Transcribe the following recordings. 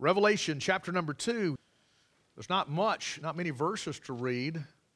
Revelation chapter number 2. There's not many verses to read.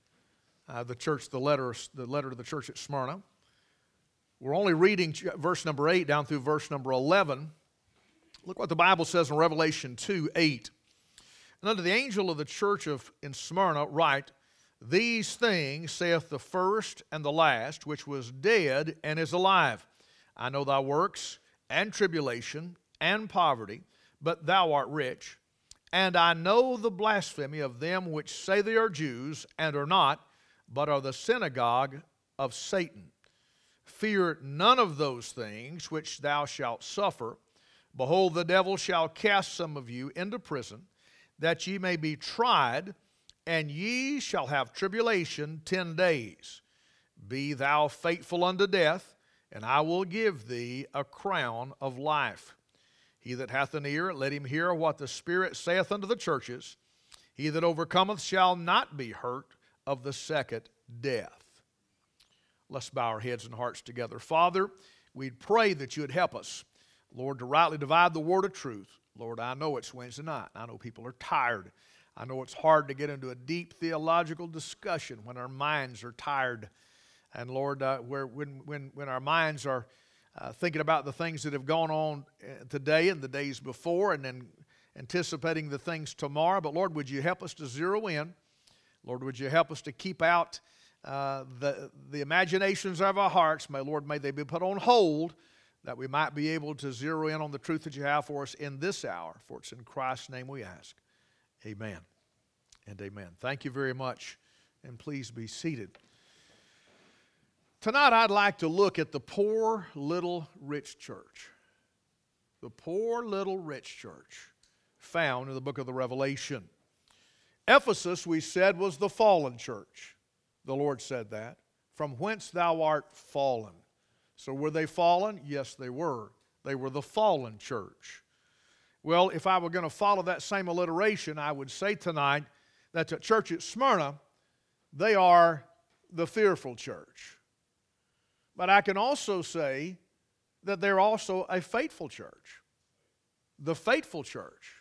The letter to the church at Smyrna. We're only reading verse number 8 down through verse number 11. Look what the Bible says in Revelation 2:8. And unto the angel of the church in Smyrna write, These things saith the first and the last, which was dead and is alive. I know thy works, and tribulation, and poverty, but thou art rich. And I know the blasphemy of them which say they are Jews, and are not, but are the synagogue of Satan. Fear none of those things which thou shalt suffer. Behold, the devil shall cast some of you into prison, that ye may be tried, and ye shall have tribulation 10 days. Be thou faithful unto death, and I will give thee a crown of life. He that hath an ear, let him hear what the Spirit saith unto the churches. He that overcometh shall not be hurt of the second death. Let's bow our heads and hearts together. Father, we'd pray that you would help us, Lord, to rightly divide the word of truth. Lord, I know it's Wednesday night. I know people are tired. I know it's hard to get into a deep theological discussion when our minds are tired. And Lord, when our minds are thinking about the things that have gone on today and the days before, and then anticipating the things tomorrow. But Lord, would you help us to zero in? Lord, would you help us to keep out the imaginations of our hearts? May they be put on hold, that we might be able to zero in on the truth that you have for us in this hour. For it's in Christ's name we ask. Amen and amen. Thank you very much, and please be seated. Tonight I'd like to look at the poor little rich church. The poor little rich church found in the book of the Revelation. Ephesus, we said, was the fallen church. The Lord said that. From whence thou art fallen. So were they fallen? Yes, they were. They were the fallen church. Well, if I were going to follow that same alliteration, I would say tonight that the church at Smyrna, they are the fearful church. But I can also say that they're also a faithful church. The faithful church.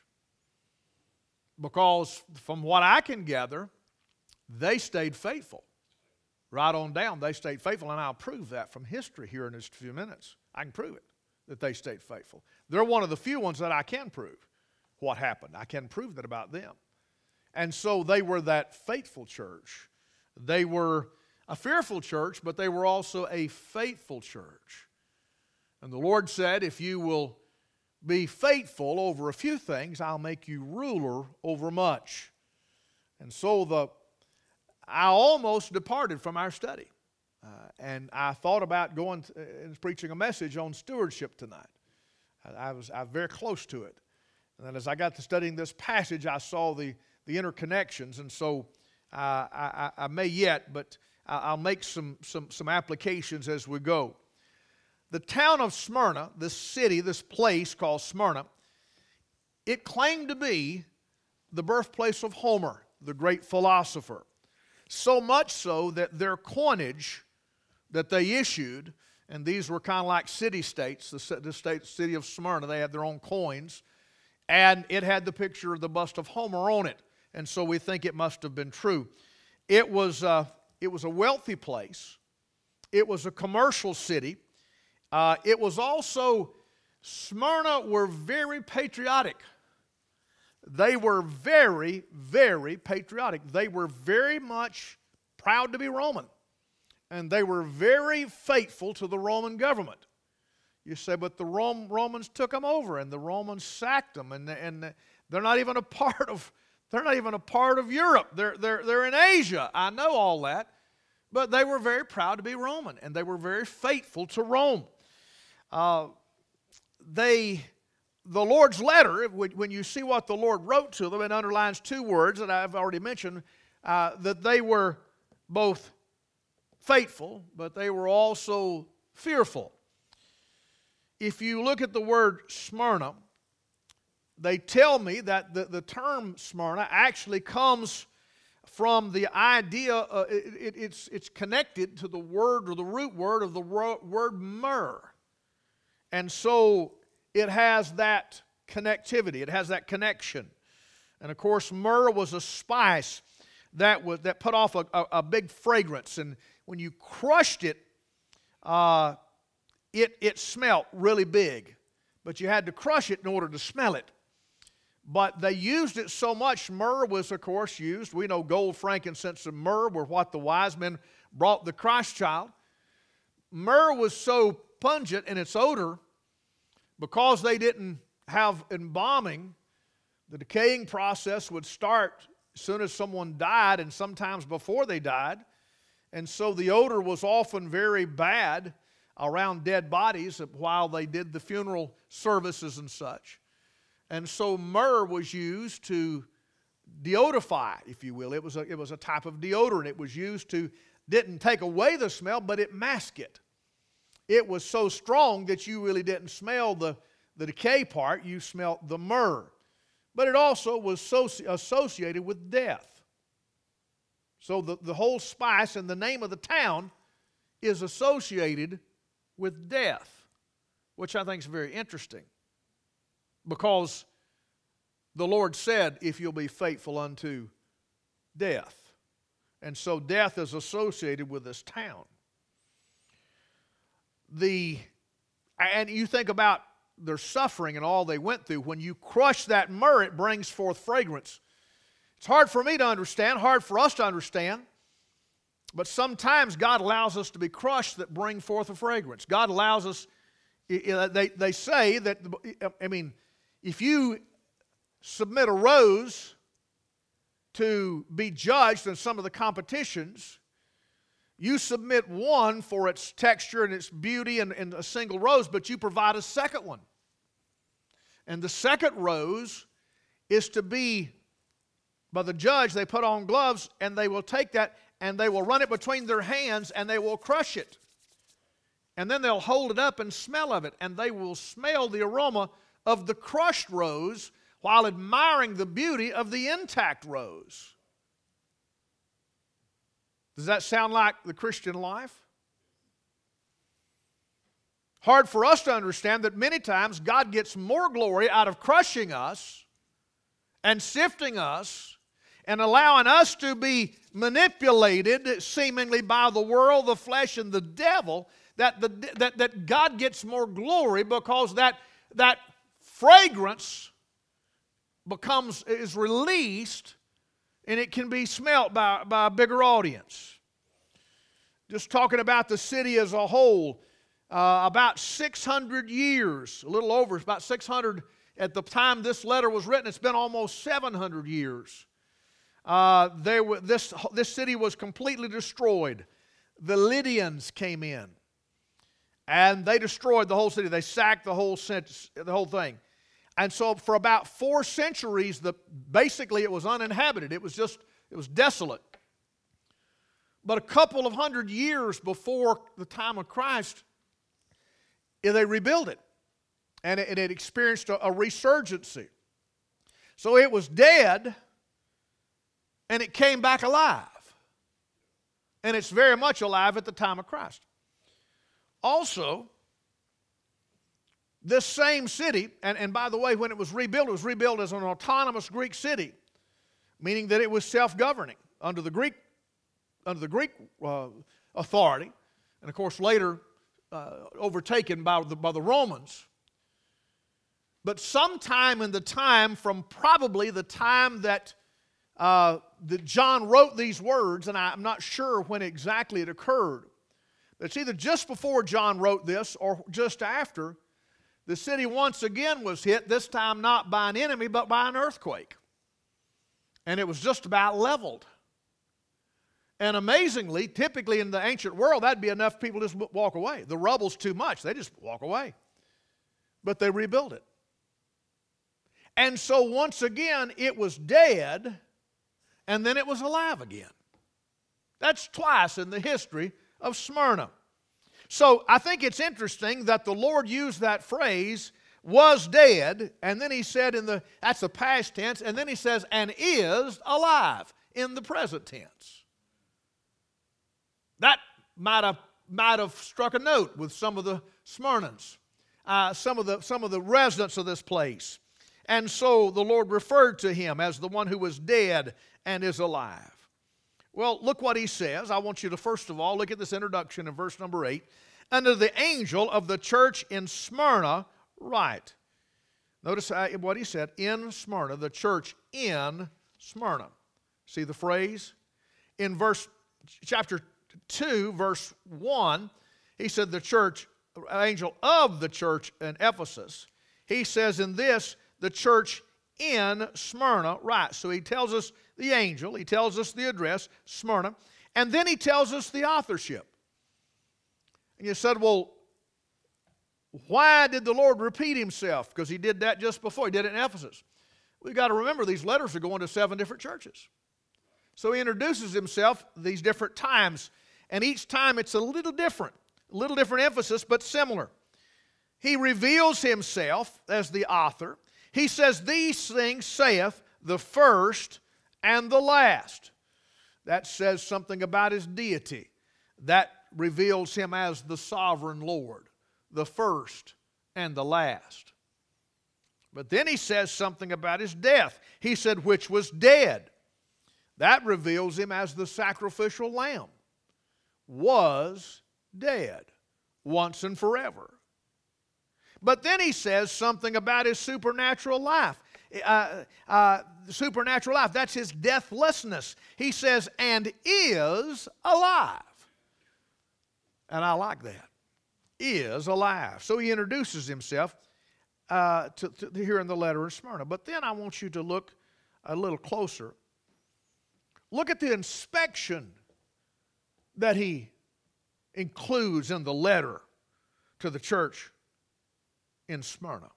Because from what I can gather, they stayed faithful. Right on down, they stayed faithful, and I'll prove that from history here in just a few minutes. I can prove it, that they stayed faithful. They're one of the few ones that I can prove what happened. I can prove that about them. And so they were that faithful church. They were a fearful church, but they were also a faithful church. And the Lord said, if you will be faithful over a few things, I'll make you ruler over much. And so I almost departed from our study. And I thought about going and preaching a message on stewardship tonight. I was very close to it. And then as I got to studying this passage, I saw the interconnections. And so I may yet, but I'll make some applications as we go. The town of Smyrna, this city, this place called Smyrna, it claimed to be the birthplace of Homer, the great philosopher. So much so that their coinage that they issued, and these were kind of like city-states, the city of Smyrna, they had their own coins, and it had the picture of the bust of Homer on it. And so we think it must have been true. It was a wealthy place. It was a commercial city. It was also, Smyrna were very patriotic. They were very, very patriotic. They were very much proud to be Roman. And they were very faithful to the Roman government. You say, but the Romans took them over, and the Romans sacked them, and they're not even a part of Europe. They're in Asia. I know all that. But they were very proud to be Roman, and they were very faithful to Rome. The Lord's letter, when you see what the Lord wrote to them, it underlines two words that I've already mentioned, that they were both faithful, but they were also fearful. If you look at the word Smyrna, they tell me that the term Smyrna actually comes from the idea, it's connected to the word or the root word of the word myrrh. And so it has that connectivity. It has that connection. And of course, myrrh was a spice that put off a big fragrance. And when you crushed it, it smelt really big. But you had to crush it in order to smell it. But they used it so much. Myrrh was, of course, used. We know gold, frankincense, and myrrh were what the wise men brought the Christ child. Myrrh was so pungent in its odor because they didn't have embalming. The decaying process would start as soon as someone died and sometimes before they died. And so the odor was often very bad around dead bodies while they did the funeral services and such. And so myrrh was used to deodorify, if you will. It was a type of deodorant. It was used to, didn't take away the smell, but it masked it. It was so strong that you really didn't smell the decay part. You smelled the myrrh. But it also was associated with death. So the whole spice and the name of the town is associated with death, which I think is very interesting. Because the Lord said, if you'll be faithful unto death. And so death is associated with this town. And you think about their suffering and all they went through. When you crush that myrrh, it brings forth fragrance. It's hard for me to understand, hard for us to understand. But sometimes God allows us to be crushed that bring forth a fragrance. God allows us, they say that, if you submit a rose to be judged in some of the competitions, you submit one for its texture and its beauty and a single rose, but you provide a second one. And the second rose is to be, by the judge, they put on gloves and they will take that and they will run it between their hands and they will crush it. And then they'll hold it up and smell of it, and they will smell the aroma of the crushed rose while admiring the beauty of the intact rose. Does that sound like the Christian life? Hard for us to understand that many times God gets more glory out of crushing us and sifting us and allowing us to be manipulated seemingly by the world, the flesh, and the devil, that God gets more glory because that fragrance is released and it can be smelt by a bigger audience. Just talking about the city as a whole, about 600 years, a little over, about 600 at the time this letter was written. It's been almost 700 years. This city was completely destroyed. The Lydians came in, and they destroyed the whole city. They sacked the whole thing. And so for about 4 centuries, basically it was uninhabited. It was desolate. But a couple of hundred years before the time of Christ, they rebuilt it. And it experienced a resurgency. So it was dead, and it came back alive. And it's very much alive at the time of Christ. Also, this same city, and by the way, when it was rebuilt as an autonomous Greek city, meaning that it was self-governing under the Greek authority, and of course later overtaken by the Romans. But sometime in the time from probably the time that John wrote these words, and I'm not sure when exactly it occurred, but it's either just before John wrote this or just after, the city once again was hit, this time not by an enemy, but by an earthquake. And it was just about leveled. And amazingly, typically in the ancient world, that'd be enough people just walk away. The rubble's too much. They just walk away. But they rebuilt it. And so once again, it was dead, and then it was alive again. That's twice in the history of Smyrna. So I think it's interesting that the Lord used that phrase, was dead, and then he said that's the past tense, and then he says, and is alive in the present tense. That might have struck a note with some of the Smyrnans, some of the residents of this place. And so the Lord referred to him as the one who was dead and is alive. Well, look what he says. I want you to first of all look at this introduction in verse number 8. Unto the angel of the church in Smyrna write. Notice what he said, in Smyrna, the church in Smyrna. See the phrase? In chapter 2, verse 1, he said the church, angel of the church in Ephesus. He says in this, the church in Smyrna write. So he tells us the angel, he tells us the address, Smyrna, and then he tells us the authorship. And you said, well, why did the Lord repeat himself? Because he did that just before. He did it in Ephesus. We've got to remember these letters are going to 7 different churches. So he introduces himself these different times, and each time it's a little different emphasis, but similar. He reveals himself as the author. He says, these things saith the first and the last. That says something about his deity. That reveals him as the sovereign Lord, the first and the last. But then he says something about his death. He said, which was dead. That reveals him as the sacrificial lamb. Was dead once and forever. But then he says something about his supernatural life. Supernatural life, that's his deathlessness. He says, and is alive. And I like that. Is alive. So he introduces himself to here in the letter in Smyrna. But then I want you to look a little closer. Look at the inspection that he includes in the letter to the church in Smyrna.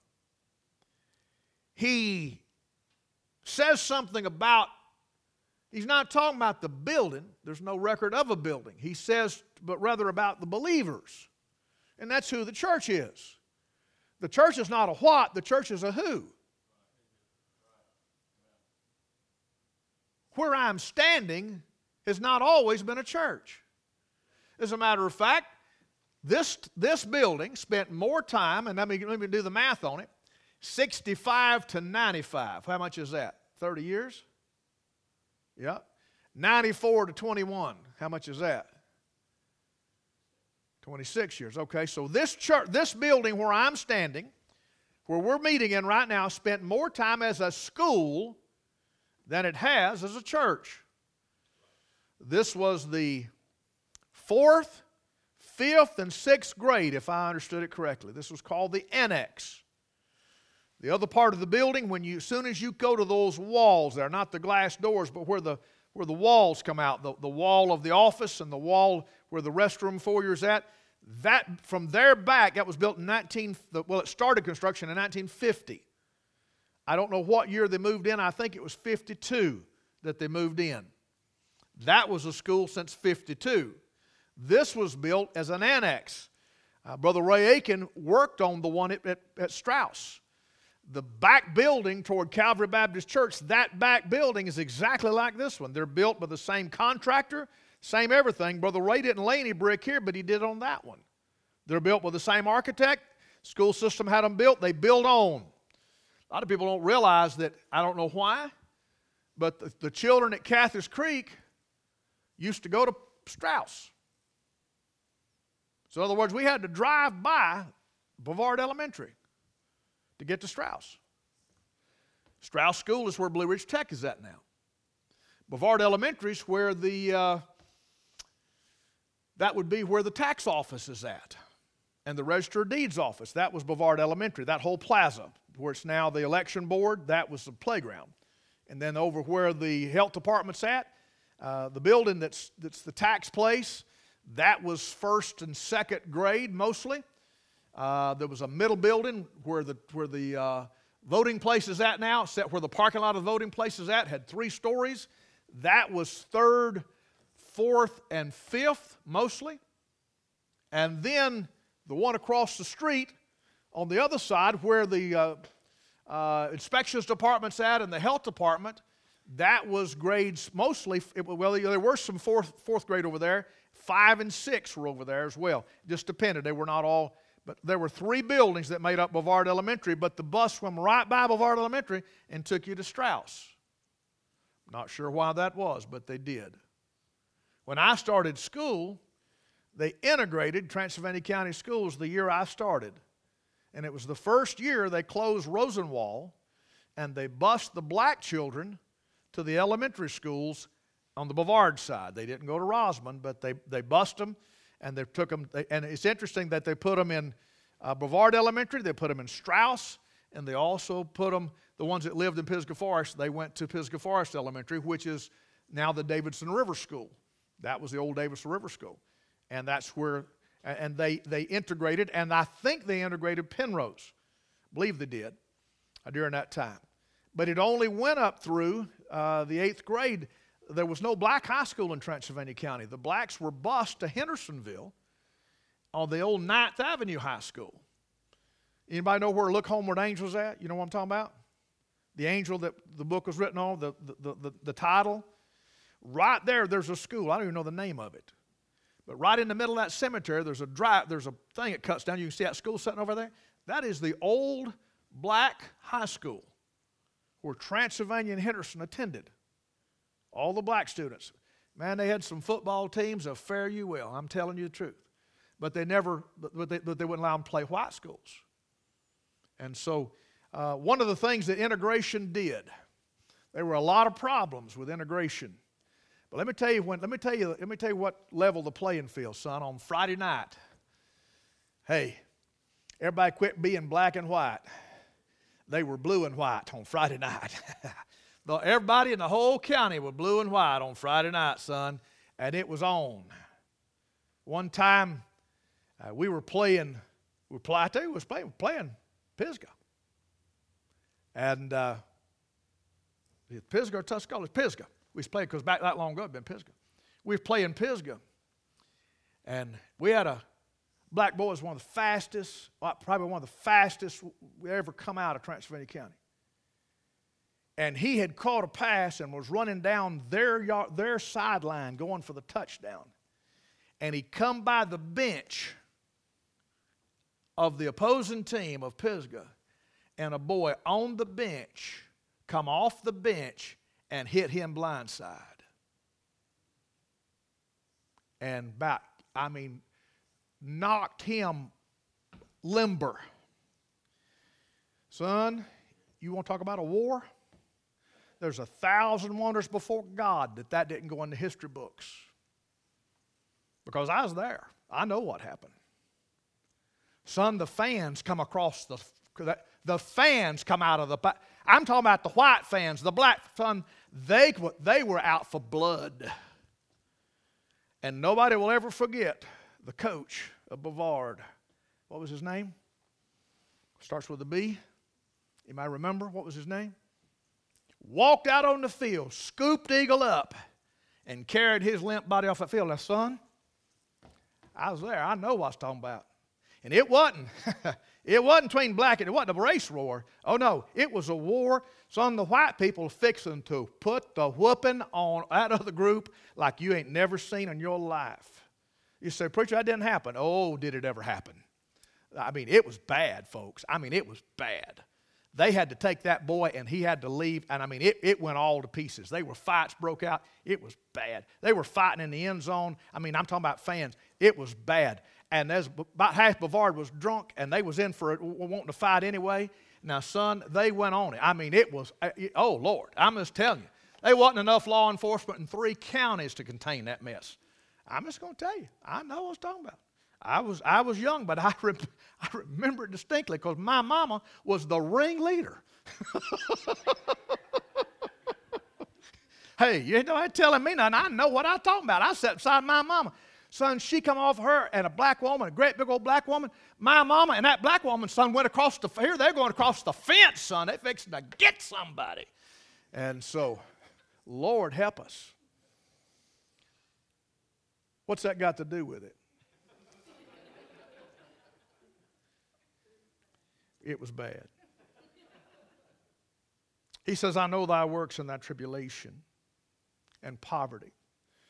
He says something about, he's not talking about the building. There's no record of a building. He says, but rather about the believers. And that's who the church is. The church is not a what, the church is a who. Where I'm standing has not always been a church. As a matter of fact, this building spent more time, and let me do the math on it, 65 to 95. How much is that? 30 years? Yeah. 94 to 21. How much is that? 26 years. Okay, so this church, this building where I'm standing, where we're meeting in right now, spent more time as a school than it has as a church. This was the 4th, 5th, and 6th grade, if I understood it correctly. This was called the annex. The other part of the building, as soon as you go to those walls there, not the glass doors, but where the walls come out, the wall of the office and the wall where the restroom foyer's at, that from there back, that was built in it started construction in 1950. I don't know what year they moved in. I think it was 52 that they moved in. That was a school since 52. This was built as an annex. Brother Ray Aiken worked on the one at Strauss. The back building toward Calvary Baptist Church, that back building is exactly like this one. They're built by the same contractor, same everything. Brother Ray didn't lay any brick here, but he did on that one. They're built by the same architect. School system had them built. They build on. A lot of people don't realize that, I don't know why, but the children at Cathars Creek used to go to Strauss. So in other words, we had to drive by Bavard Elementary to get to Strauss. Strauss School is where Blue Ridge Tech is at now. Bavard Elementary is where that would be where the tax office is at. And the Register of Deeds office, that was Bavard Elementary. That whole plaza, where it's now the election board, that was the playground. And then over where the health department's at, the building that's the tax place, that was 1st and 2nd grade mostly. There was a middle building where the voting place is at now, except where the parking lot of the voting place is at, had 3 stories. That was 3rd, 4th, and 5th mostly. And then the one across the street on the other side where the inspections department's at and the health department, that was grades mostly, there were some 4th grade over there. 5 and 6 were over there as well. Just depended. They were not all But there were 3 buildings that made up Brevard Elementary, but the bus went right by Brevard Elementary and took you to Strauss. Not sure why that was, but they did. When I started school, they integrated Transylvania County Schools the year I started. And it was the first year they closed Rosenwall, and they bused the black children to the elementary schools on the Brevard side. They didn't go to Rosman, but they bused them, and they took them. And it's interesting that they put them in Brevard Elementary, they put them in Strauss, and they also put them, the ones that lived in Pisgah Forest, they went to Pisgah Forest Elementary, which is now the Davidson River School. That was the old Davidson River School. And that's where, and they integrated, and I think they integrated Penrose. I believe they did during that time. But it only went up through the 8th grade. There was no black high school in Transylvania County. The blacks were bused to Hendersonville on the old 9th Avenue High School. Anybody know where Look Homeward Angel's at? You know what I'm talking about? The angel that the book was written on, the title. Right there, there's a school. I don't even know the name of it. But right in the middle of that cemetery, there's a thing that cuts down. You can see that school sitting over there. That is the old black high school where Transylvania and Henderson attended. All the black students. Man, they had some football teams of fare you well. I'm telling you the truth. But they wouldn't allow them to play white schools. And so one of the things that integration did, there were a lot of problems with integration. But let me tell you what level the playing field, son. On Friday night, hey, everybody quit being black and white. They were blue and white on Friday night. Everybody in the whole county was blue and white on Friday night, son, and it was on. One time, we were playing Pisgah. And Pisgah or Tuscola? It's Pisgah. We was playing, because back that long ago, it had been Pisgah. We were playing Pisgah. And we had a black boy, was one of the fastest, probably one of the fastest we ever come out of Transylvania County. And he had caught a pass and was running down their sideline going for the touchdown. And he come by the bench of the opposing team of Pisgah, and a boy on the bench come off the bench and hit him blindside. And knocked him limber. Son, you want to talk about a war? There's 1,000 wonders before God that didn't go in the history books. Because I was there. I know what happened. Son, the fans come across the fans come out of the, I'm talking about the white fans, the black, son, they were out for blood. And nobody will ever forget the coach of Brevard. What was his name? Starts with a B. You might remember what was his name? Walked out on the field, scooped Eagle up, and carried his limp body off the field. Now, son, I was there. I know what I was talking about. And it wasn't between black and it wasn't a race war. Oh, no, it was a war. Son, the white people fixing to put the whooping on that other group like you ain't never seen in your life. You say, preacher, that didn't happen. Oh, did it ever happen? I mean, it was bad, folks. I mean, it was bad. They had to take that boy and he had to leave. And I mean, it went all to pieces. They were fights broke out. It was bad. They were fighting in the end zone. I mean, I'm talking about fans. It was bad. And about half Brevard was drunk, and they was in for it, wanting to fight anyway. Now, son, they went on it. I mean, it was, oh, Lord, I'm just telling you. There wasn't enough law enforcement in 3 counties to contain that mess. I'm just going to tell you. I know what I was talking about. I was young, but I remember it distinctly because my mama was the ringleader. Hey, you ain't telling me nothing. I know what I'm talking about. I sat beside my mama. Son, she come off her and a black woman, a great big old black woman. My mama and that black woman, son, went across they're going across the fence, son. They fixing to get somebody. And so, Lord help us. What's that got to do with it? It was bad. He says, I know thy works and thy tribulation and poverty.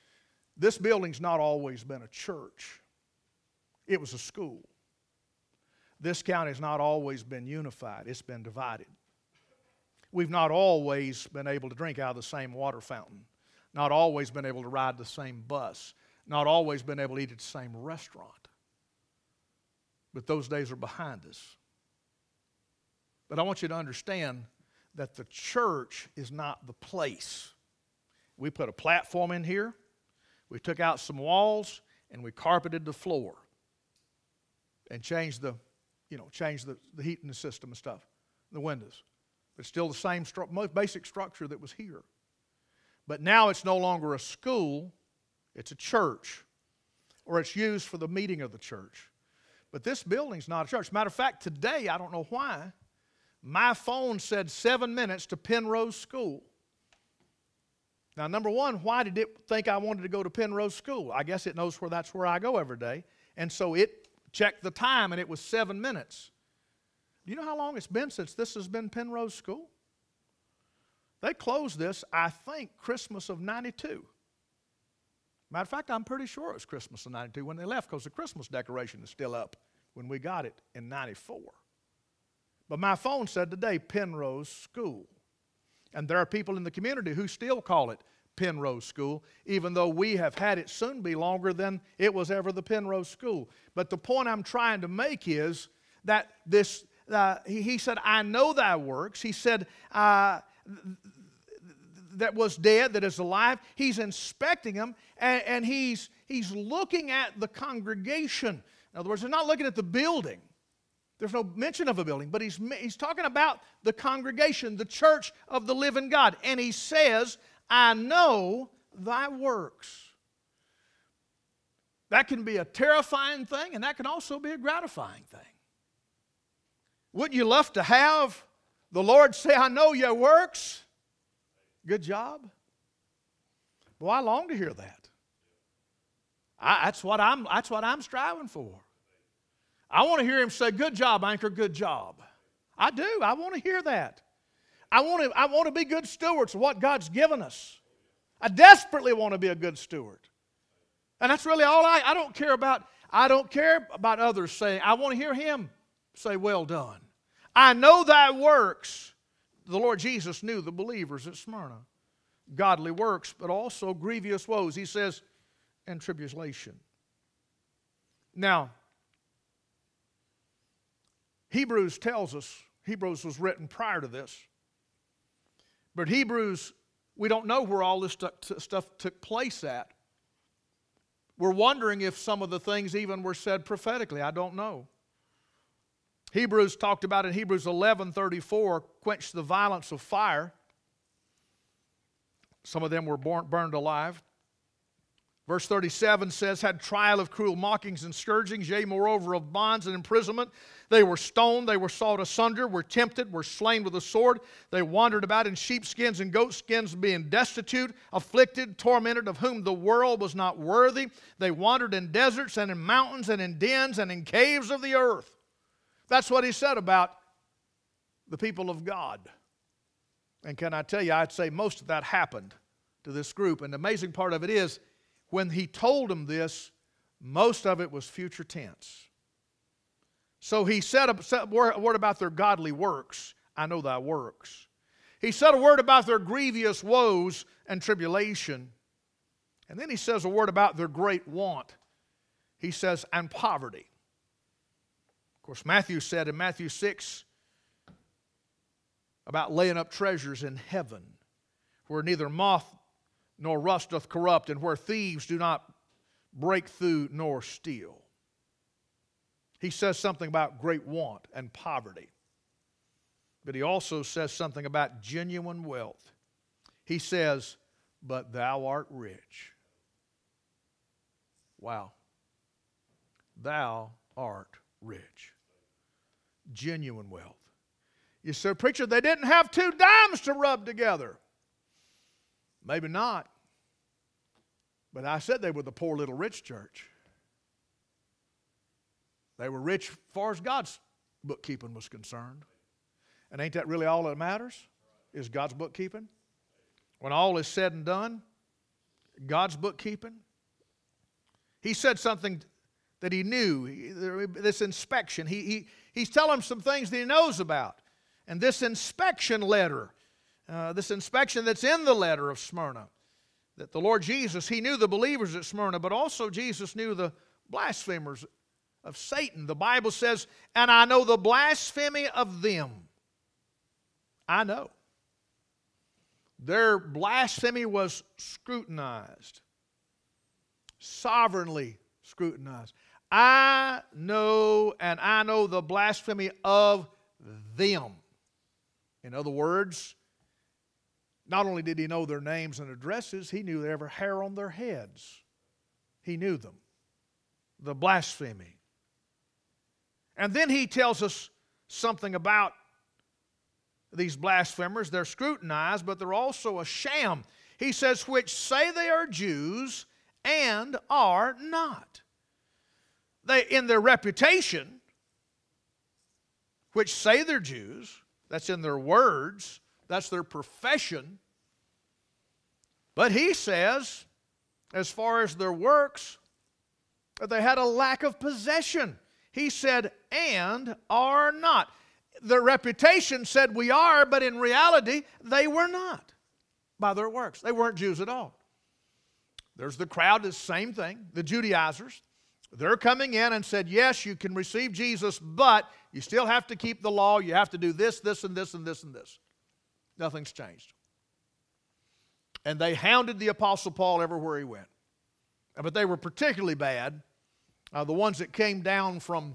This building's not always been a church. It was a school. this county has not always been unified. It's been divided. We've not always been able to drink out of the same water fountain. Not always been able to ride the same bus. Not always been able to eat at the same restaurant. But those days are behind us. But I want you to understand that the church is not the place. We put a platform in here. We took out some walls and we carpeted the floor and changed the heat in the system and stuff, the windows. But it's still the same most basic structure that was here. But now it's no longer a school, it's a church, or it's used for the meeting of the church. But this building's not a church. Matter of fact, today, I don't know why, my phone said 7 minutes to Penrose School. Now, number one, why did it think I wanted to go to Penrose School? I guess it knows that's where I go every day. And so it checked the time, and it was 7 minutes. Do you know how long it's been since this has been Penrose School? They closed this, I think, Christmas of 92. Matter of fact, I'm pretty sure it was Christmas of 92 when they left, because the Christmas decoration is still up when we got it in 94. But my phone said today, Penrose School. And there are people in the community who still call it Penrose School, even though we have had it soon be longer than it was ever the Penrose School. But the point I'm trying to make is that this, he said, I know thy works. He said, that was dead, that is alive. He's inspecting them, and he's looking at the congregation. In other words, he's not looking at the building. There's no mention of a building, but he's talking about the congregation, the church of the living God. And he says, I know thy works. That can be a terrifying thing, and that can also be a gratifying thing. Wouldn't you love to have the Lord say, I know your works? Good job. Well, I long to hear that. That's what I'm striving for. I want to hear him say, good job, Anchor, good job. I do. I want to hear that. I want to be good stewards of what God's given us. I desperately want to be a good steward. And that's really all I don't care about. I don't care about others saying, I want to hear him say, well done. I know thy works. The Lord Jesus knew the believers at Smyrna. Godly works, but also grievous woes. He says, and tribulation. Now, Hebrews tells us, Hebrews was written prior to this, but Hebrews, we don't know where all this stuff took place at. We're wondering if some of the things even were said prophetically. I don't know. Hebrews talked about in Hebrews 11:34, quench the violence of fire. Some of them were burned alive. Verse 37 says, had trial of cruel mockings and scourgings, yea, moreover of bonds and imprisonment. They were stoned, they were sawed asunder, were tempted, were slain with a sword. They wandered about in sheepskins and goatskins, being destitute, afflicted, tormented, of whom the world was not worthy. They wandered in deserts and in mountains and in dens and in caves of the earth. That's what he said about the people of God. And can I tell you, I'd say most of that happened to this group. And the amazing part of it is, when he told them this, most of it was future tense. So he said a word about their godly works. I know thy works. He said a word about their grievous woes and tribulation. And then he says a word about their great want. He says, and poverty. Of course, Matthew said in Matthew 6 about laying up treasures in heaven, where neither moth nor rust doth corrupt, and where thieves do not break through nor steal. He says something about great want and poverty. But he also says something about genuine wealth. He says, but thou art rich. Wow. Thou art rich. Genuine wealth. You said, preacher, they didn't have 2 dimes to rub together. Maybe not. But I said they were the poor little rich church. They were rich as far as God's bookkeeping was concerned. And ain't that really all that matters? Is God's bookkeeping? When all is said and done, God's bookkeeping. He said something that he knew, this inspection. He's telling them some things that he knows about. And this inspection letter, this inspection that's in the letter of Smyrna, that the Lord Jesus, he knew the believers at Smyrna, but also Jesus knew the blasphemers of Satan. The Bible says, and I know the blasphemy of them. I know. Their blasphemy was scrutinized, sovereignly scrutinized. I know, and I know the blasphemy of them. In other words, not only did he know their names and addresses, he knew every hair on their heads. He knew them. The blasphemy. And then he tells us something about these blasphemers. They're scrutinized, but they're also a sham. He says, which say they are Jews and are not. They, in their reputation, which say they're Jews, that's in their words, that's their profession. But he says, as far as their works, that they had a lack of possession. He said, and are not. Their reputation said we are, but in reality, they were not by their works. They weren't Jews at all. There's the crowd, the same thing, the Judaizers. They're coming in and said, yes, you can receive Jesus, but you still have to keep the law. You have to do this, this, and this, and this, and this. Nothing's changed. And they hounded the Apostle Paul everywhere he went. But they were particularly bad. The ones that came down from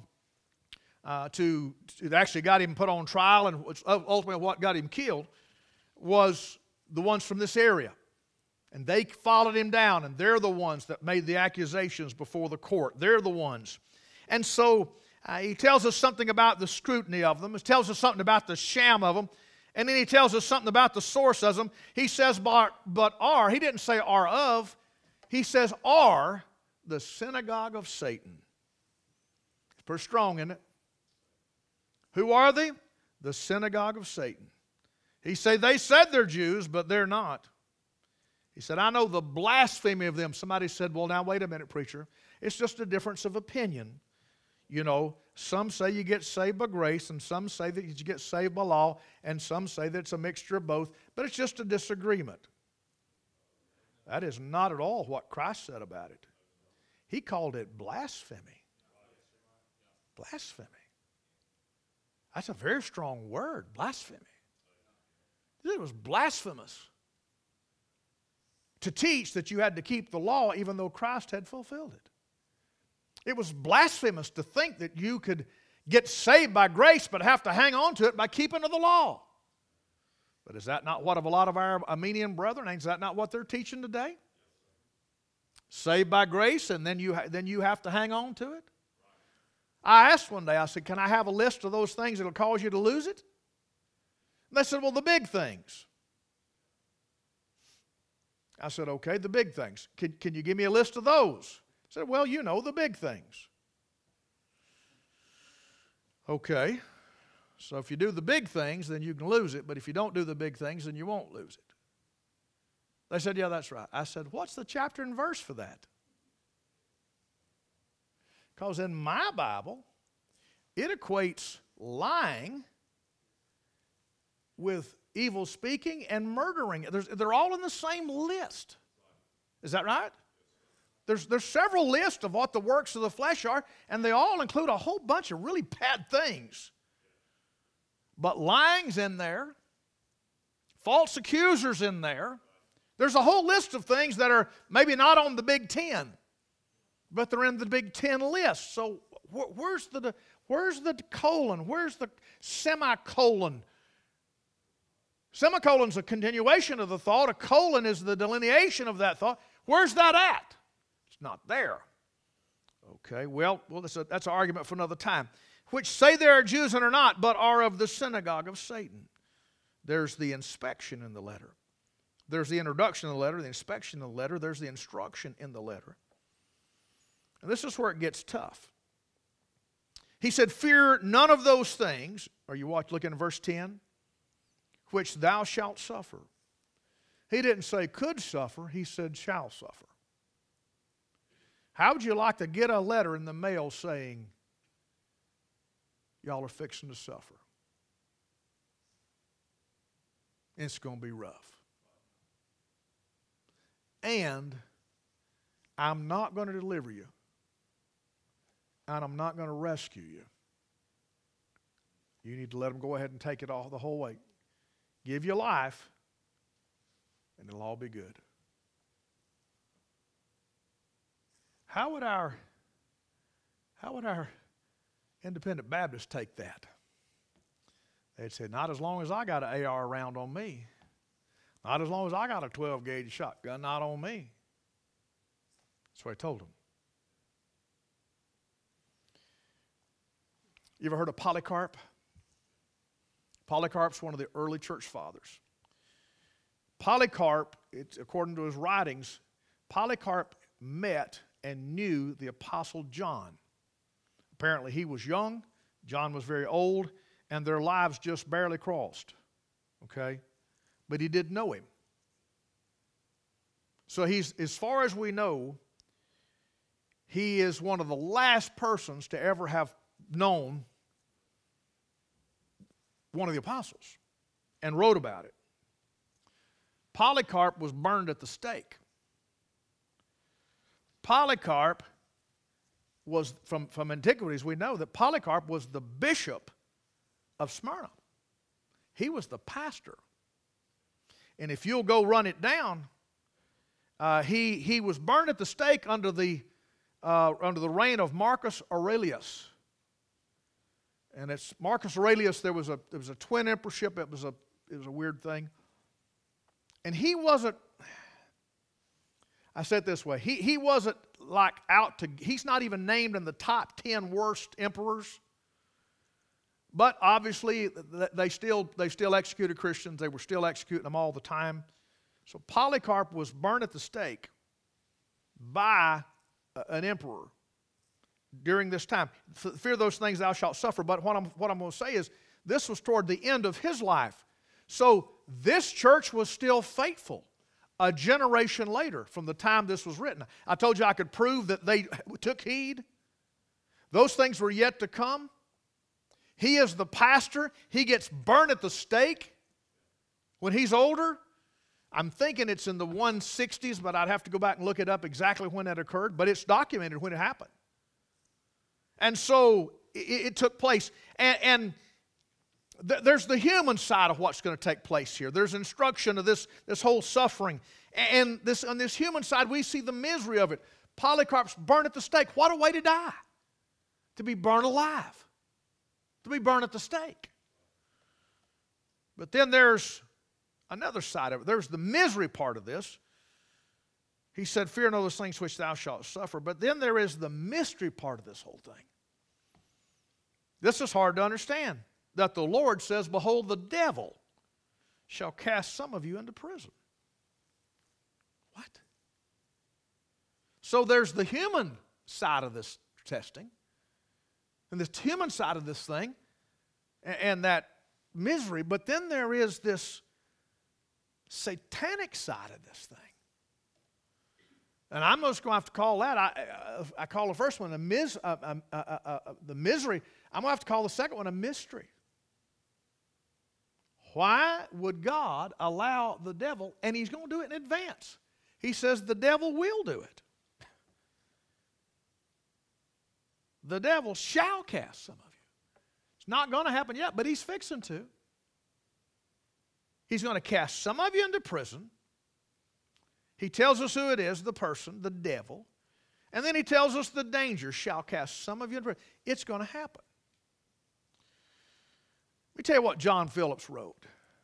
it actually got him put on trial, and ultimately what got him killed was the ones from this area. And they followed him down, and they're the ones that made the accusations before the court. They're the ones. And so he tells us something about the scrutiny of them. He tells us something about the sham of them. And then he tells us something about the source of them. He says, but are. He didn't say are of. He says are the synagogue of Satan. It's pretty strong, isn't it? Who are they? The synagogue of Satan. He said, they said they're Jews, but they're not. He said, I know the blasphemy of them. Somebody said, well, now wait a minute, preacher. It's just a difference of opinion. You know, some say you get saved by grace, and some say that you get saved by law, and some say that it's a mixture of both, but it's just a disagreement. That is not at all what Christ said about it. He called it blasphemy. Blasphemy. That's a very strong word, blasphemy. It was blasphemous to teach that you had to keep the law even though Christ had fulfilled it. It was blasphemous to think that you could get saved by grace but have to hang on to it by keeping to the law. But is that not what of a lot of our Armenian brethren? Is that not what they're teaching today? Saved by grace, and then you have to hang on to it? I asked one day, I said, can I have a list of those things that will cause you to lose it? And they said, well, the big things. I said, okay, the big things. Can you give me a list of those? I said, well, you know, the big things. Okay, so if you do the big things, then you can lose it, but if you don't do the big things, then you won't lose it. They said, yeah, that's right. I said, what's the chapter and verse for that? Because in my Bible, it equates lying with evil speaking and murdering. They're all in the same list. Is that right? There's several lists of what the works of the flesh are, and they all include a whole bunch of really bad things. But lying's in there. False accusers in there. There's a whole list of things that are maybe not on the Big Ten, but they're in the Big Ten list. So where's the colon? Where's the semicolon? Semicolon's a continuation of the thought. A colon is the delineation of that thought. Where's that at? It's not there. Okay, well that's an argument for another time. Which say they are Jews and are not, but are of the synagogue of Satan. There's the inspection in the letter. There's the introduction of the letter, the inspection of the letter. There's the instruction in the letter. And this is where it gets tough. He said, fear none of those things. Are you looking at verse 10? Which thou shalt suffer. He didn't say could suffer. He said shall suffer. How would you like to get a letter in the mail saying, y'all are fixing to suffer? It's going to be rough. And I'm not going to deliver you. And I'm not going to rescue you. You need to let them go ahead and take it all the whole way. Give your life, and it'll all be good. How would our independent Baptists take that? They'd say, not as long as I got an AR round on me. Not as long as I got a 12-gauge shotgun, not on me. That's what I told them. You ever heard of Polycarp? Polycarp's one of the early church fathers. Polycarp, according to his writings, Polycarp met and knew the Apostle John. Apparently he was young, John was very old, and their lives just barely crossed. Okay? But he did know him. So he's, as far as we know, he is one of the last persons to ever have known one of the apostles and wrote about it. Polycarp was burned at the stake. Polycarp was, from antiquities, we know that Polycarp was the bishop of Smyrna. He was the pastor. And if you'll go run it down, he was burned at the stake under the reign of Marcus Aurelius. And it's Marcus Aurelius. There was a twin emperorship. It was a weird thing. And he wasn't. I said it this way. He wasn't like out to. He's not even named in the top 10 worst emperors. But obviously, they still executed Christians. They were still executing them all the time. So Polycarp was burned at the stake by an emperor during this time. Fear those things thou shalt suffer. But what I'm going to say is, this was toward the end of his life. So this church was still faithful a generation later from the time this was written. I told you I could prove that they took heed. Those things were yet to come. He is the pastor. He gets burned at the stake when he's older. I'm thinking it's in the 160s, but I'd have to go back and look it up exactly when that occurred. But it's documented when it happened. And so it took place. And there's the human side of what's going to take place here. There's instruction of this whole suffering. And on this human side, we see the misery of it. Polycarp's burned at the stake. What a way to die. To be burned alive. To be burned at the stake. But then there's another side of it. There's the misery part of this. He said, fear no those things which thou shalt suffer. But then there is the mystery part of this whole thing. This is hard to understand. That the Lord says, behold, the devil shall cast some of you into prison. What? So there's the human side of this testing. And this human side of this thing. And that misery. But then there is this satanic side of this thing. And I'm just going to have to call that, I call the first one the misery. I'm going to have to call the second one a mystery. Why would God allow the devil, and he's going to do it in advance. He says the devil will do it. The devil shall cast some of you. It's not going to happen yet, but he's fixing to. He's going to cast some of you into prison. He tells us who it is, the person, the devil. And then he tells us the danger shall cast some of you into prison. It's going to happen. Let me tell you what John Phillips wrote.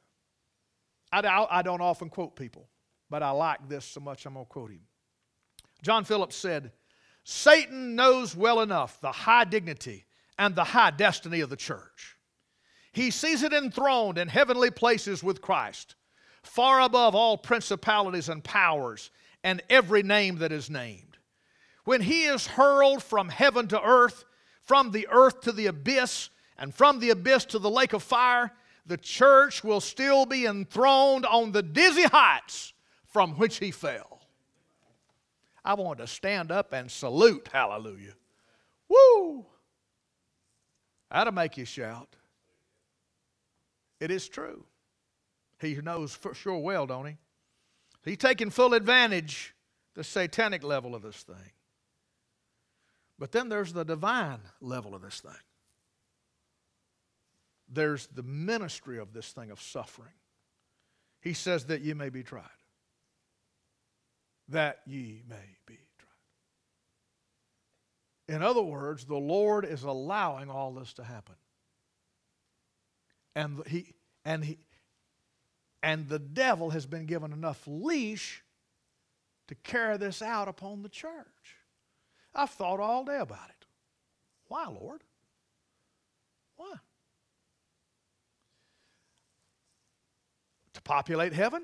I don't often quote people, but I like this so much I'm going to quote him. John Phillips said, Satan knows well enough the high dignity and the high destiny of the church. He sees it enthroned in heavenly places with Christ, far above all principalities and powers and every name that is named. When he is hurled from heaven to earth, from the earth to the abyss, and from the abyss to the lake of fire, the church will still be enthroned on the dizzy heights from which he fell. I wanted to stand up and salute. Hallelujah. Woo! That'll make you shout. It is true. He knows for sure well, don't he? He's taking full advantage the satanic level of this thing. But then there's the divine level of this thing. There's the ministry of this thing of suffering. He says that ye may be tried. That ye may be tried. In other words, the Lord is allowing all this to happen. And the devil has been given enough leash to carry this out upon the church. I've thought all day about it. Why, Lord? Why? To populate heaven?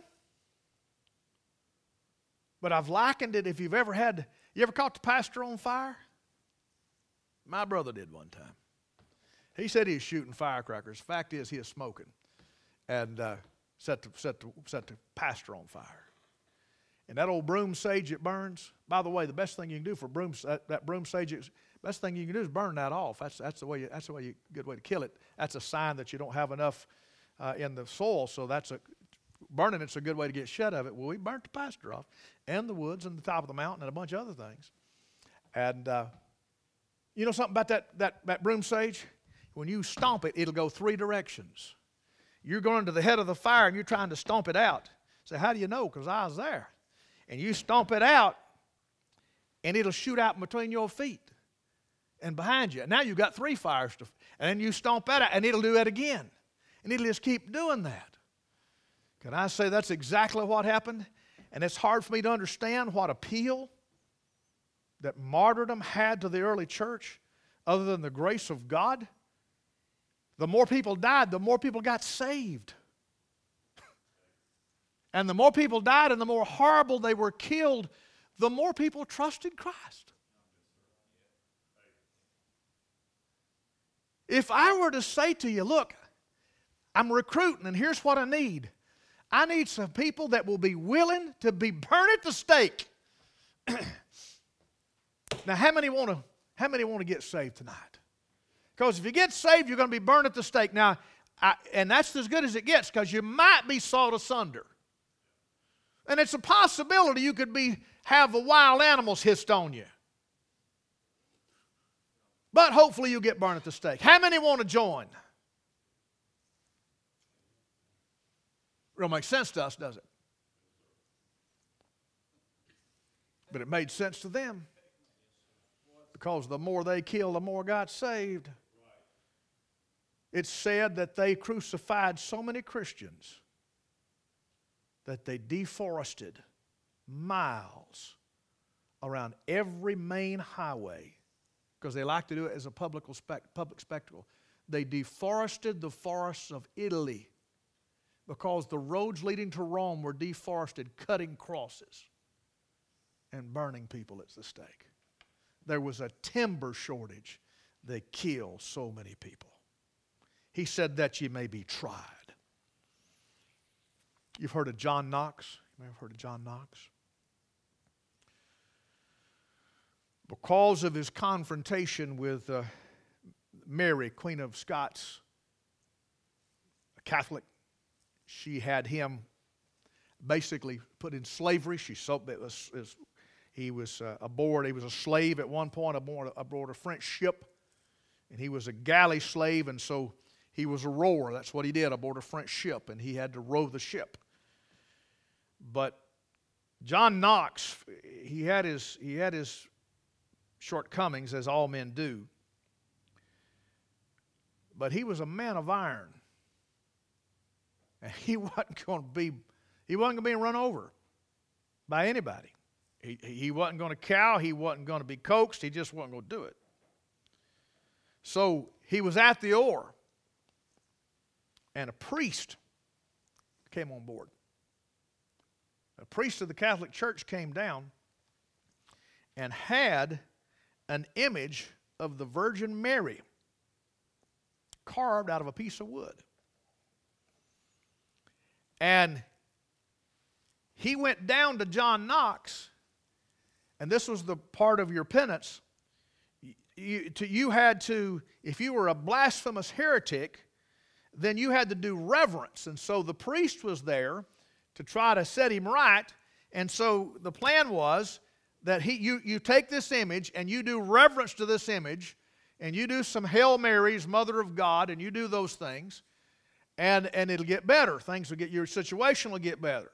But I've likened it, if you've ever had, you ever caught the pastor on fire? My brother did one time. He said he was shooting firecrackers. The fact is, he was smoking and set the pastor on fire. And that old broom sage that burns, by the way, the best thing you can do for that broom sage, best thing you can do is burn that off. That's the way. Good way to kill it. That's a sign that you don't have enough in the soil. So burning it's a good way to get shut of it. Well, we burnt the pastor off, and the woods, and the top of the mountain, and a bunch of other things. And you know something about that broom sage? When you stomp it, it'll go 3 directions. You're going to the head of the fire, and you're trying to stomp it out. Say, how do you know? Because I was there. And you stomp it out, and it'll shoot out between your feet and behind you. Now you've got 3 fires, and then you stomp that out, and it'll do that again. And it'll just keep doing that. Can I say that's exactly what happened? And it's hard for me to understand what appeal that martyrdom had to the early church other than the grace of God. The more people died, the more people got saved. And the more people died and the more horrible they were killed, the more people trusted Christ. If I were to say to you, look, I'm recruiting and here's what I need. I need some people that will be willing to be burned at the stake. Now, how many want to get saved tonight? Because if you get saved, you're going to be burned at the stake. Now, and that's as good as it gets, because you might be sawed asunder. And it's a possibility you could have the wild animals hissed on you. But hopefully you'll get burned at the stake. How many want to join? It don't make sense to us, does it? But it made sense to them. Because the more they killed, the more got saved. It's said that they crucified so many Christians that they deforested miles around every main highway, because they like to do it as a public spectacle. They deforested the forests of Italy because the roads leading to Rome were deforested, cutting crosses and burning people at the stake. There was a timber shortage. They killed so many people. He said that ye may be tried. You've heard of John Knox? You may have heard of John Knox. Because of his confrontation with Mary, Queen of Scots, a Catholic, she had him basically put in slavery. He was aboard. He was a slave at one point aboard a French ship, and he was a galley slave, and so he was a rower. That's what he did aboard a French ship, and he had to row the ship. But John Knox, he had his shortcomings, as all men do. But he was a man of iron. And he wasn't going to be run over by anybody. He wasn't going to cow. He wasn't going to be coaxed. He just wasn't going to do it. So he was at the oar. And a priest came on board. A priest of the Catholic Church came down and had an image of the Virgin Mary carved out of a piece of wood. And he went down to John Knox and this was the part of your penance, you had to, if you were a blasphemous heretic, then you had to do reverence. And so the priest was there to try to set him right. And so the plan was that you take this image and you do reverence to this image, and you do some Hail Marys, Mother of God, and you do those things, and it'll get better. Things will get, your situation will get better.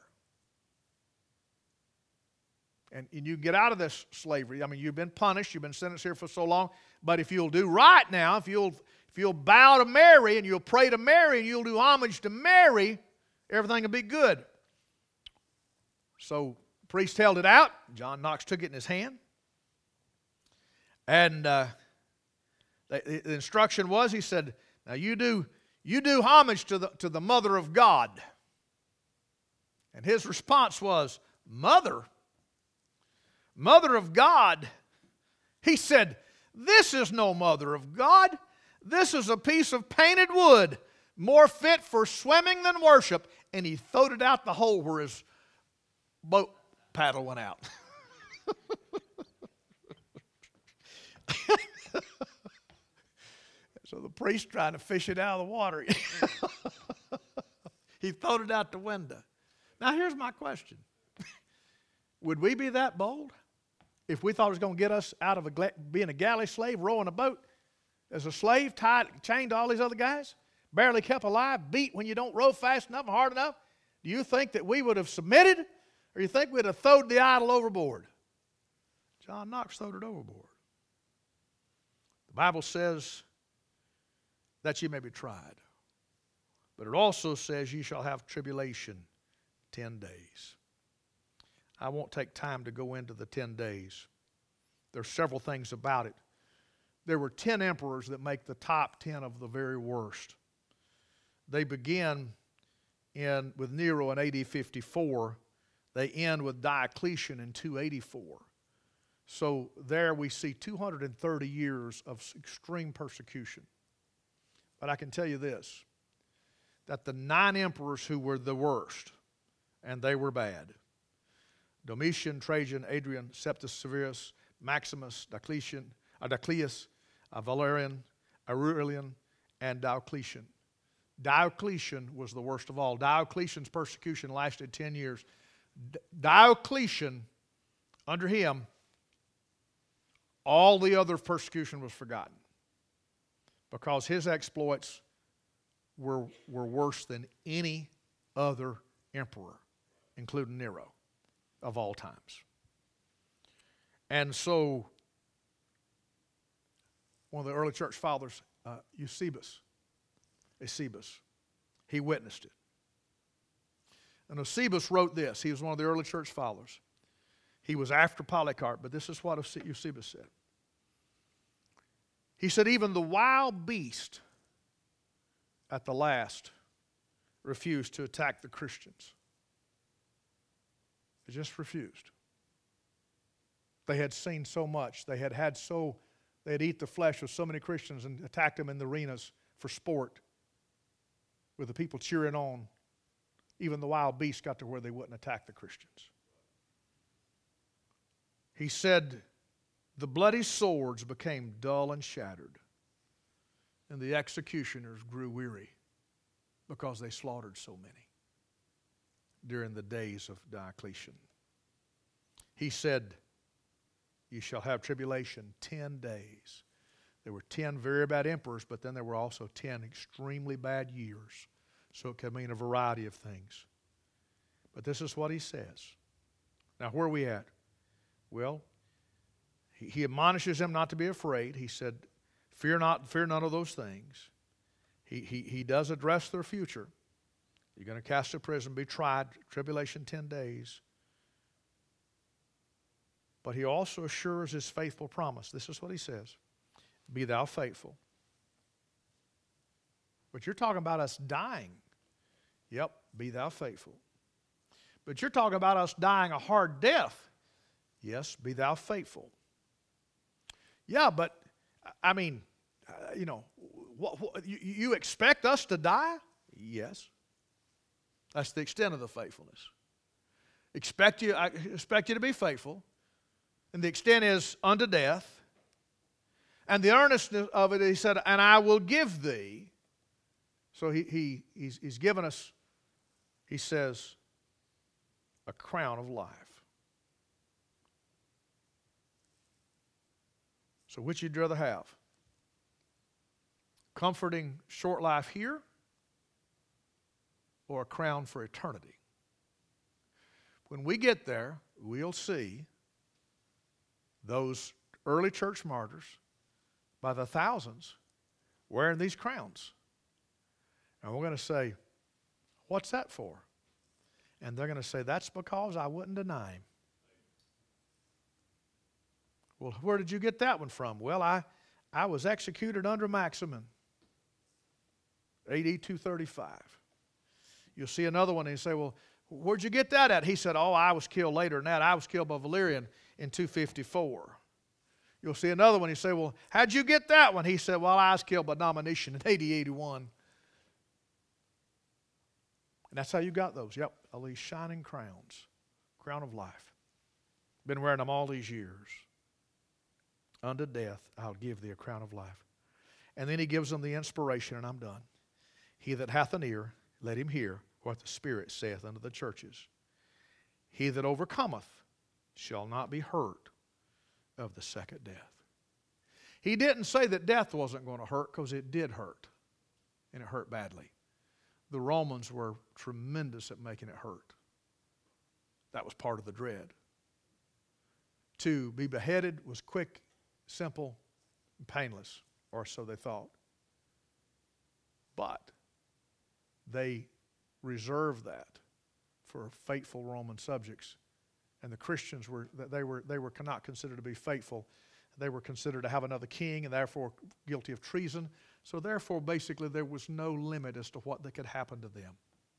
And you get out of this slavery. I mean, you've been punished. You've been sentenced here for so long. But if you'll do right now, if you'll bow to Mary and you'll pray to Mary and you'll do homage to Mary, everything will be good. So the priest held it out. John Knox took it in his hand. And the instruction was, he said, now you do homage to the Mother of God. And his response was, Mother of God? He said, this is no Mother of God. This is a piece of painted wood, more fit for swimming than worship. And he throwed it out the hole where his boat paddle went out. So the priest trying to fish it out of the water. He throwed it out the window. Now here's my question. Would we be that bold if we thought it was going to get us out of being a galley slave, rowing a boat as a slave, chained to all these other guys, barely kept alive, beat when you don't row fast enough and hard enough? Do you think that we would have submitted, or do you think we'd have thrown the idol overboard? John Knox threw it overboard. The Bible says that ye may be tried, but it also says ye shall have tribulation 10 days. I won't take time to go into the 10 days. There's several things about it. There were 10 emperors that make the top 10 of the very worst. They begin with Nero in AD 54. They end with Diocletian in 284. So there we see 230 years of extreme persecution. But I can tell you this, that the 9 emperors who were the worst, and they were bad, Domitian, Trajan, Adrian, Septus Severus, Maximus, Diocletius, Valerian, Aurelian, and Diocletian. Diocletian was the worst of all. Diocletian's persecution lasted 10 years. Diocletian, under him, all the other persecution was forgotten because his exploits were worse than any other emperor, including Nero, of all times. And so, one of the early church fathers, Eusebius, he witnessed it. And Eusebius wrote this. He was one of the early church fathers. He was after Polycarp, but this is what Eusebius said. He said, even the wild beast at the last refused to attack the Christians. They just refused. They had seen so much. They had eaten the flesh of so many Christians and attacked them in the arenas for sport with the people cheering on. Even the wild beasts got to where they wouldn't attack the Christians. He said, the bloody swords became dull and shattered, and the executioners grew weary because they slaughtered so many during the days of Diocletian. He said, you shall have tribulation 10 days. There were 10 very bad emperors, but then there were also 10 extremely bad years. So it could mean a variety of things. But this is what he says. Now, where are we at? Well, he admonishes them not to be afraid. He said, fear none of those things. He does address their future. You're going to cast to prison, be tried, tribulation 10 days. But he also assures his faithful promise. This is what he says. Be thou faithful. But you're talking about us dying. Yep, be thou faithful. But you're talking about us dying a hard death. Yes, be thou faithful. Yeah, but, I mean, you expect us to die? Yes. That's the extent of the faithfulness. I expect you to be faithful. And the extent is unto death. And the earnestness of it, he said, and I will give thee. So he's given us, he says, a crown of life. So which you'd rather have? Comforting short life here, or a crown for eternity? When we get there, we'll see those early church martyrs by the thousands wearing these crowns. And we're going to say, what's that for? And they're going to say, that's because I wouldn't deny him. Well, where did you get that one from? Well, I was executed under Maximin, AD 235. You'll see another one and you say, well, where'd you get that at? He said, oh, I was killed later than that. I was killed by Valerian in 254. You'll see another one. You say, well, how'd you get that one? He said, well, I was killed by Domitian in AD 81. And that's how you got those. Yep, all these shining crowns. Crown of life. Been wearing them all these years. Unto death, I'll give thee a crown of life. And then he gives them the inspiration, and I'm done. He that hath an ear, let him hear what the Spirit saith unto the churches. He that overcometh shall not be hurt of the second death. He didn't say that death wasn't going to hurt, because it did hurt, and it hurt badly. The Romans were tremendous at making it hurt. That was part of the dread. To be beheaded was quick, simple, and painless, or so they thought. But they reserved that for faithful Roman subjects. And the Christians were not considered to be faithful. They were considered to have another king and therefore guilty of treason. So therefore, basically, there was no limit as to what that could happen to them.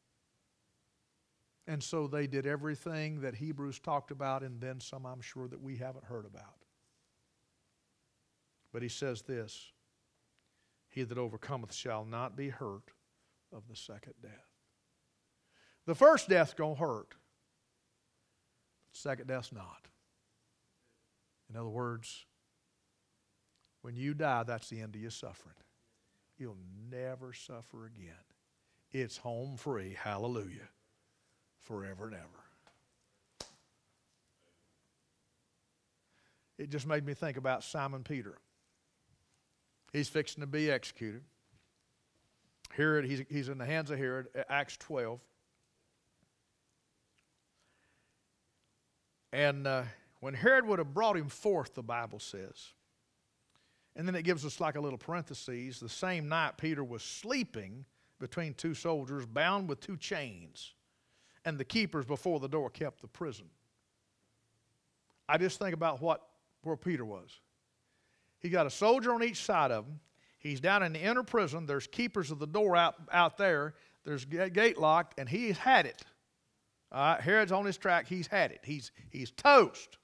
And so they did everything that Hebrews talked about, and then some, I'm sure, that we haven't heard about. But he says this, he that overcometh shall not be hurt of the second death. The first death's going to hurt. The second death's not. In other words, when you die, that's the end of your suffering. You'll never suffer again. It's home free. Hallelujah. Forever and ever. It just made me think about Simon Peter. He's fixing to be executed. Herod, he's in the hands of Herod, Acts 12. And when Herod would have brought him forth, the Bible says, and then it gives us like a little parenthesis, the same night Peter was sleeping between two soldiers, bound with two chains, and the keepers before the door kept the prison. I just think about where Peter was. He got a soldier on each side of him. He's down in the inner prison. There's keepers of the door out there. There's gate locked, and he's had it. All right, Herod's on his track. He's had it. He's toast.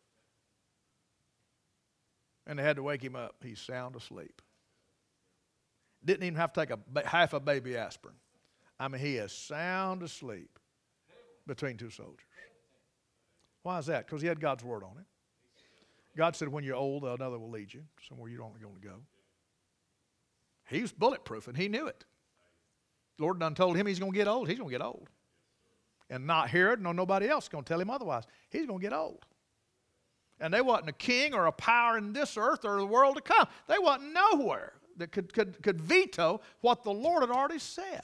And they had to wake him up. He's sound asleep. Didn't even have to take half a baby aspirin. I mean, he is sound asleep between two soldiers. Why is that? Because he had God's word on him. God said, when you're old, another will lead you somewhere you don't want to go. He was bulletproof, and he knew it. The Lord done told him he's going to get old. He's going to get old. And not Herod, nor nobody else going to tell him otherwise. He's going to get old. And they wasn't a king or a power in this earth or the world to come. They wasn't nowhere that could veto what the Lord had already said.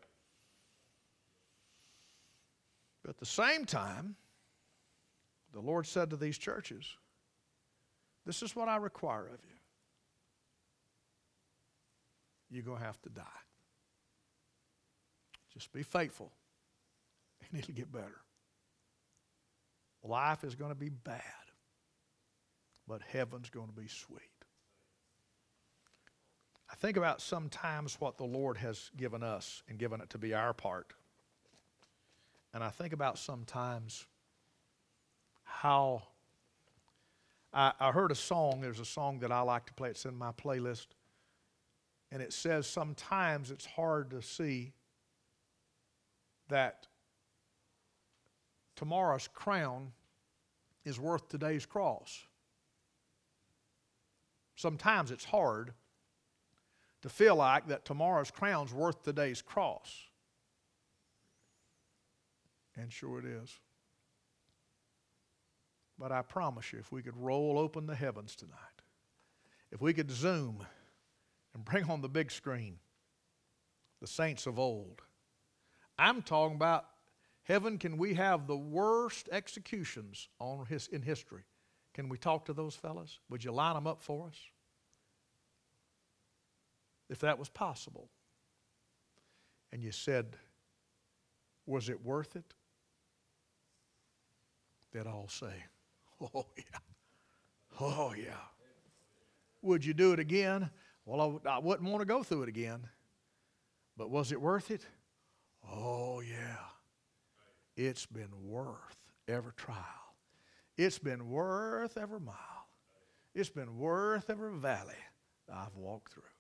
But at the same time, the Lord said to these churches, this is what I require of you. You're going to have to die. Just be faithful, and it'll get better. Life is going to be bad, but heaven's going to be sweet. I think about sometimes what the Lord has given us and given it to be our part. And I think about sometimes how I heard a song. There's a song that I like to play. It's in my playlist. And it says sometimes it's hard to see that tomorrow's crown is worth today's cross. Sometimes it's hard to feel like that tomorrow's crown's worth today's cross. And sure it is. But I promise you, if we could roll open the heavens tonight, if we could zoom and bring on the big screen the saints of old, I'm talking about heaven. Can we have the worst executions in history? Can we talk to those fellas? Would you line them up for us? If that was possible. And you said, was it worth it? They'd all say, oh yeah. Oh yeah. Would you do it again? Well, I wouldn't want to go through it again. But was it worth it? Oh yeah. It's been worth every trial. It's been worth every mile. It's been worth every valley I've walked through.